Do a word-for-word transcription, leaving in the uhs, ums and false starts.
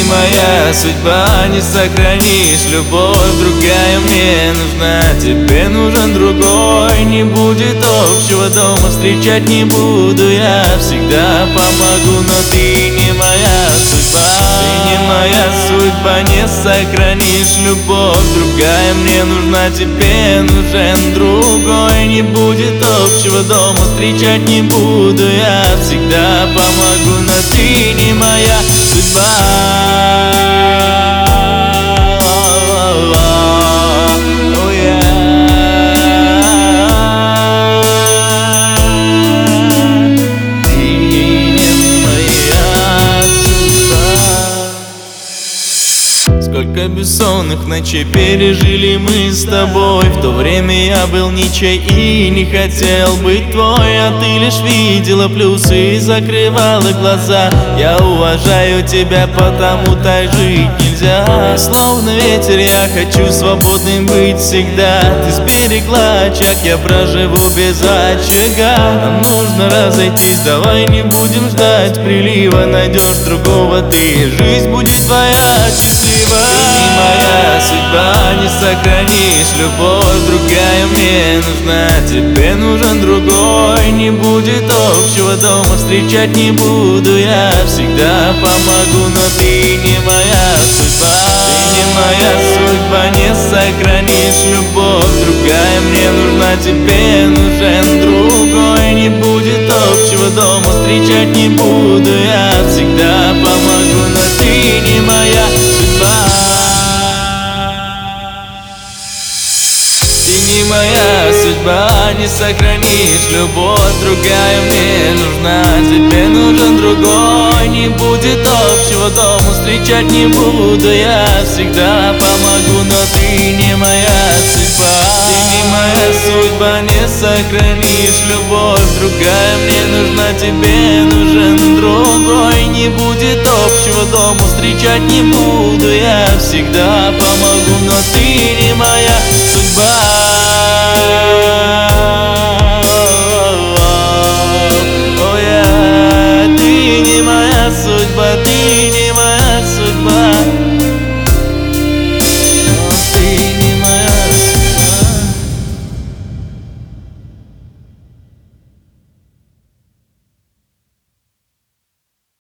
моя судьба, не сохранишь любовь. Другая мне нужна, тебе нужен другой. Не будет общего дома, встречать не буду. Я всегда помогу, но ты не моя судьба. Ты не моя судьба, не сохранишь любовь. Другая мне нужна, тебе нужен другой. Не будет общего дома, встречать не буду. Я всегда помогу, но ты не моя судьба. Сколько бессонных ночей пережили мы с тобой. В то время я был ничей и не хотел быть твой. А ты лишь видела плюсы и закрывала глаза. Я уважаю тебя, потому так жить нельзя. Словно ветер я хочу свободным быть всегда. Ты сберегла очаг, я проживу без очага. Нам нужно разойтись, давай не будем ждать прилива. Найдешь другого ты, жизнь будет твоя счастлива. Ты не моя судьба, не сохранишь любовь. Другая мне нужна, тебе нужен другой. Не будет общего дома, встречать не буду. Я всегда помогу, но ты не моя судьба. Ты не моя судьба, не сохранишь любовь. Другая мне нужна, тебе нужен другой. Не будет общего дома, встречать не буду. Я всегда помогу, но ты не моя судьба. Ты не моя судьба, не сохранишь любовь. Другая мне нужна, тебе нужен другой. Не будет общего дома, встречать не буду. Я всегда помогу, но ты не моя судьба. Ты не моя судьба, не сохранишь любовь. Другая мне нужна, тебе нужен другой. Не будет общего дома, встречать не буду. Я всегда помогу, но ты не моя судьба. Ты не моя судьба, ты